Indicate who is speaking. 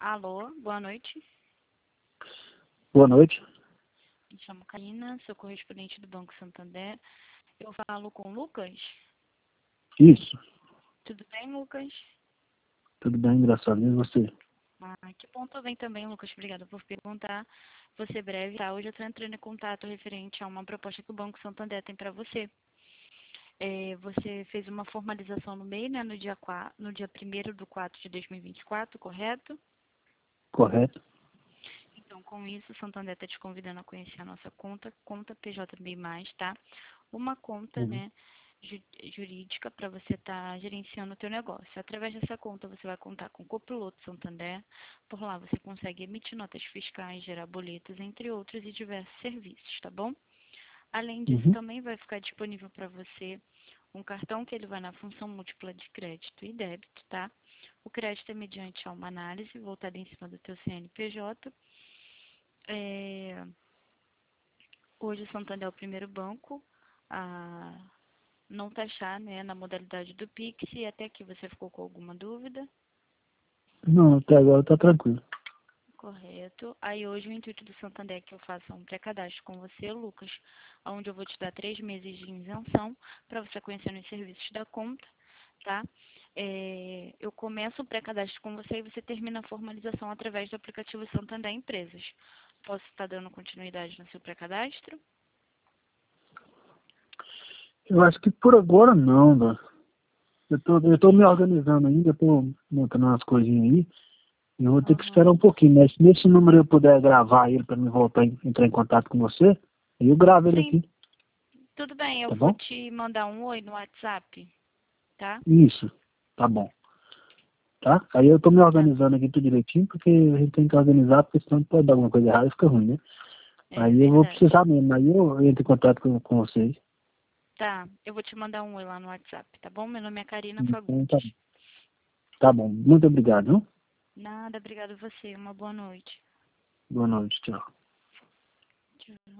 Speaker 1: Alô, boa noite.
Speaker 2: Boa noite.
Speaker 1: Me chamo Karina, sou correspondente do Banco Santander. Eu falo com o Lucas.
Speaker 2: Isso.
Speaker 1: Tudo bem, Lucas?
Speaker 2: Tudo bem, graças a Deus. Você?
Speaker 1: Que bom, tô bem também, Lucas. Obrigada por perguntar. Você breve, tá? Hoje eu estou entrando em contato referente a uma proposta que o Banco Santander tem para você. Você fez uma formalização no MEI, né, no dia 1º de 4 de 2024, correto?
Speaker 2: Correto.
Speaker 1: Então, com isso, o Santander está te convidando a conhecer a nossa conta PJB+, tá? Uma conta,
Speaker 2: Uhum.
Speaker 1: né, jurídica para você estar gerenciando o teu negócio. Através dessa conta, você vai contar com o Copiloto Santander. Por lá, você consegue emitir notas fiscais, gerar boletos, entre outros, e diversos serviços, tá bom? Além disso,
Speaker 2: Uhum.
Speaker 1: também vai ficar disponível para você um cartão que ele vai na função múltipla de crédito e débito, tá? O crédito é mediante a uma análise voltada em cima do teu CNPJ. Hoje o Santander é o primeiro banco a não taxar, né, na modalidade do Pix. E até aqui você ficou com alguma dúvida?
Speaker 2: Não, até agora tá tranquilo.
Speaker 1: Correto. Aí hoje o intuito do Santander é que eu faça um pré-cadastro com você, Lucas, onde eu vou te dar 3 meses de isenção para você conhecer os serviços da conta, tá? Eu começo o pré-cadastro com você e você termina a formalização através do aplicativo Santander Empresas. Posso estar dando continuidade no seu pré-cadastro?
Speaker 2: Eu acho que por agora não, né? Eu tô me organizando ainda, tô montando umas coisinhas aí. E eu vou ter que esperar
Speaker 1: Aham.
Speaker 2: um pouquinho, mas se nesse número eu puder gravar ele para me voltar entrar em contato com você, aí eu gravo ele
Speaker 1: Sim,
Speaker 2: aqui,
Speaker 1: tudo bem. Eu
Speaker 2: tá
Speaker 1: vou
Speaker 2: bom?
Speaker 1: te mandar um oi no WhatsApp, tá?
Speaker 2: Isso, tá bom. Tá? Aí eu tô me
Speaker 1: Tá.
Speaker 2: organizando aqui tudo direitinho, porque a gente tem que organizar, porque senão pode dar alguma coisa errada e fica ruim, né?
Speaker 1: É
Speaker 2: Aí eu vou
Speaker 1: verdade.
Speaker 2: precisar mesmo, aí eu entro em contato com vocês.
Speaker 1: Tá, eu vou te mandar um oi lá no WhatsApp, tá bom? Meu nome é Karina
Speaker 2: Então
Speaker 1: Fagundes.
Speaker 2: tá bom. Muito obrigado, viu?
Speaker 1: Nada, obrigado a você. Uma boa noite.
Speaker 2: Boa noite, tchau.
Speaker 1: Tchau.